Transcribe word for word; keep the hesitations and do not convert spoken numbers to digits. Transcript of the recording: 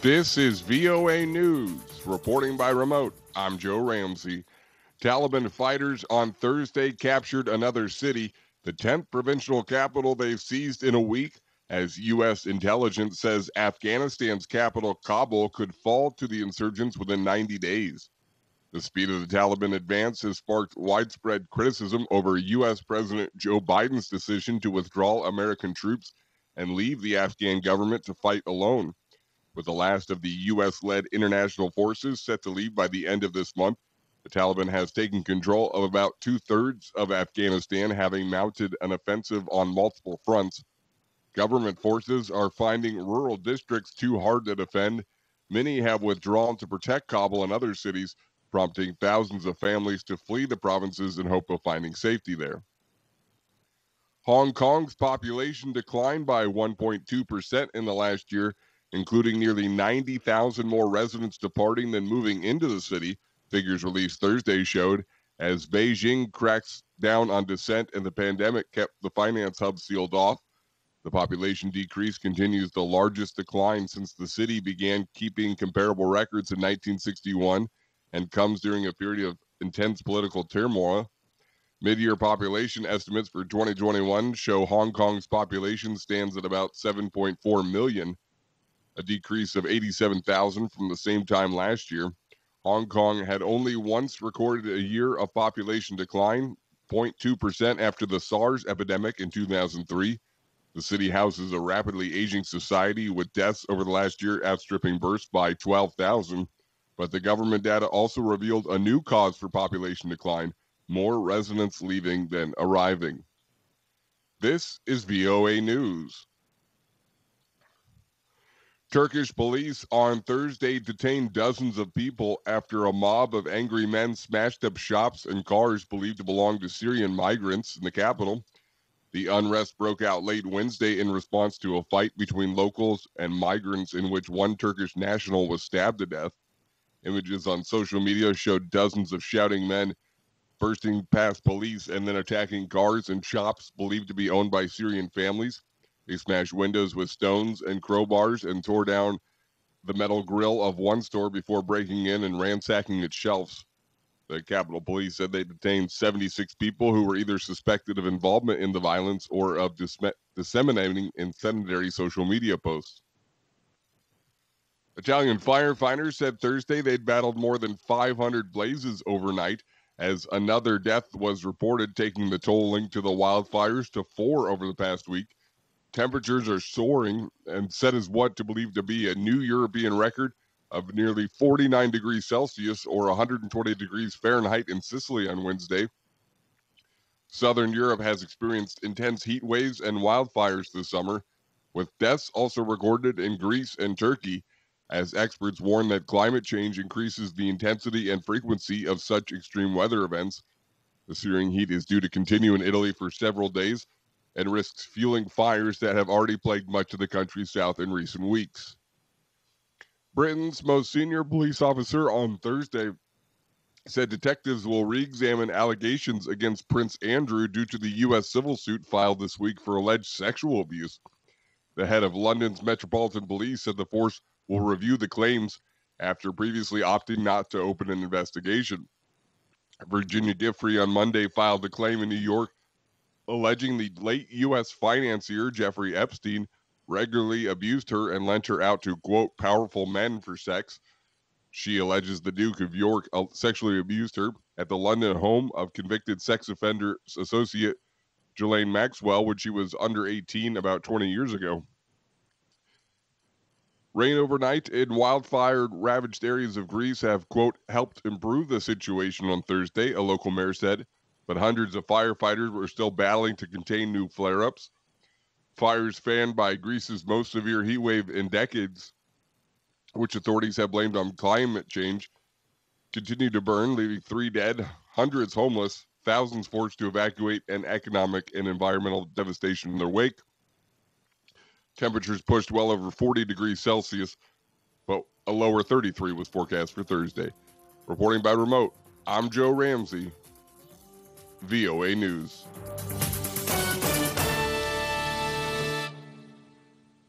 This is V O A News, reporting by remote. I'm Joe Ramsey. Taliban fighters on Thursday captured another city, the tenth provincial capital they've seized in a week, as U S intelligence says Afghanistan's capital, Kabul, could fall to the insurgents within ninety days. The speed of the Taliban advance has sparked widespread criticism over U S President Joe Biden's decision to withdraw American troops and leave the Afghan government to fight alone. With the last of the U S-led international forces set to leave by the end of this month, the Taliban has taken control of about two-thirds of Afghanistan, having mounted an offensive on multiple fronts. Government forces are finding rural districts too hard to defend. Many have withdrawn to protect Kabul and other cities, prompting thousands of families to flee the provinces in hope of finding safety there. Hong Kong's population declined by one point two percent in the last year, including nearly ninety thousand more residents departing than moving into the city, figures released Thursday showed, as Beijing cracks down on dissent and the pandemic kept the finance hub sealed off. The population decrease continues the largest decline since the city began keeping comparable records in nineteen sixty-one and comes during a period of intense political turmoil. Mid-year population estimates for twenty twenty-one show Hong Kong's population stands at about seven point four million, a decrease of eighty-seven thousand from the same time last year. Hong Kong had only once recorded a year of population decline, zero point two percent after the SARS epidemic in two thousand three. The city houses a rapidly aging society, with deaths over the last year outstripping births by twelve thousand. But the government data also revealed a new cause for population decline: more residents leaving than arriving. This is V O A News. Turkish police on Thursday detained dozens of people after a mob of angry men smashed up shops and cars believed to belong to Syrian migrants in the capital. The unrest broke out late Wednesday in response to a fight between locals and migrants in which one Turkish national was stabbed to death. Images on social media showed dozens of shouting men bursting past police and then attacking cars and shops believed to be owned by Syrian families. They smashed windows with stones and crowbars and tore down the metal grill of one store before breaking in and ransacking its shelves. The Capitol Police said they detained seventy-six people who were either suspected of involvement in the violence or of dis- disseminating incendiary social media posts. Italian firefighters said Thursday they'd battled more than five hundred blazes overnight, as another death was reported, taking the toll linked to the wildfires to four over the past week. Temperatures are soaring and set as what to believe to be a new European record of nearly forty-nine degrees Celsius or one hundred twenty degrees Fahrenheit in Sicily on Wednesday. Southern Europe has experienced intense heat waves and wildfires this summer, with deaths also recorded in Greece and Turkey, as experts warn that climate change increases the intensity and frequency of such extreme weather events. The searing heat is due to continue in Italy for several days and risks fueling fires that have already plagued much of the country's south in recent weeks. Britain's most senior police officer on Thursday said detectives will re-examine allegations against Prince Andrew due to the U S civil suit filed this week for alleged sexual abuse. The head of London's Metropolitan Police said the force will review the claims after previously opting not to open an investigation. Virginia Giuffre on Monday filed a claim in New York alleging the late U S financier Jeffrey Epstein regularly abused her and lent her out to, quote, powerful men for sex. She alleges the Duke of York sexually abused her at the London home of convicted sex offender associate Ghislaine Maxwell when she was under eighteen about twenty years ago. Rain overnight in wildfire-ravaged areas of Greece have, quote, helped improve the situation on Thursday, a local mayor said, but hundreds of firefighters were still battling to contain new flare-ups. Fires fanned by Greece's most severe heat wave in decades, which authorities have blamed on climate change, continue to burn, leaving three dead, hundreds homeless, thousands forced to evacuate, and economic and environmental devastation in their wake. Temperatures pushed well over forty degrees Celsius, but a lower thirty-three was forecast for Thursday. Reporting by remote, I'm Joe Ramsey, V O A News.